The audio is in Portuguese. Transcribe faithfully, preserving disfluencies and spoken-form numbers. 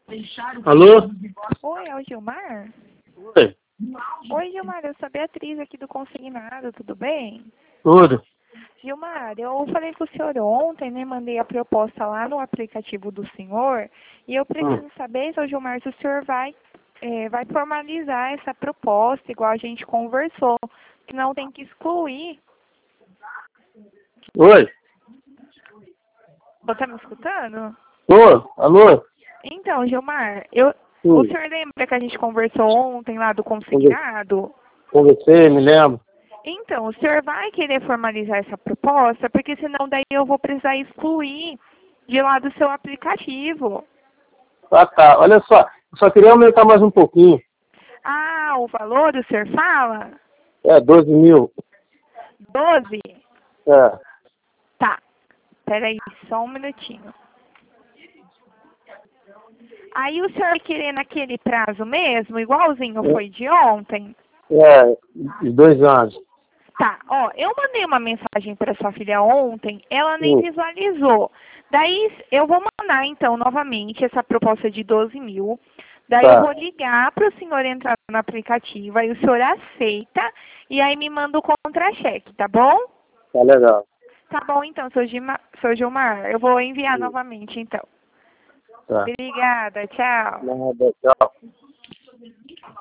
Alô? Oi, é o Gilmar? Oi, Oi, Gilmar, eu sou a Beatriz aqui do Consignado, tudo bem? tudo. Gilmar, eu falei com o senhor ontem, né? Mandei a proposta lá no aplicativo do senhor e eu Hum. preciso saber, seu Gilmar, se o senhor vai, eh, vai formalizar essa proposta, igual a gente conversou, que não tem que excluir. Oi, Você tá me escutando? tô, alô? Então, Gilmar, eu, o Sim, senhor lembra que a gente conversou ontem lá do conver- Consignado? conversei, me lembro. Então, o senhor vai querer formalizar essa proposta, porque senão daí eu vou precisar excluir de lá do seu aplicativo. Ah, tá, olha só, eu só queria aumentar mais um pouquinho. Ah, o valor o senhor fala? É, doze mil. Doze. É, Tá, peraí, só um minutinho. Aí o senhor vai querer naquele prazo mesmo, igualzinho foi de ontem? é, de dois anos. Tá, ó, eu mandei uma mensagem para sua filha ontem, ela nem Hum, visualizou. Daí eu vou mandar então novamente essa proposta de doze mil. Daí eu vou tá, ligar para o senhor entrar no aplicativo, aí o senhor aceita e aí me manda o contra-cheque, tá bom? tá legal. Tá bom então, seu Gilmar, seu Gilmar, eu vou enviar Hum, novamente então. tá. Obrigada, tchau. Nada, tchau.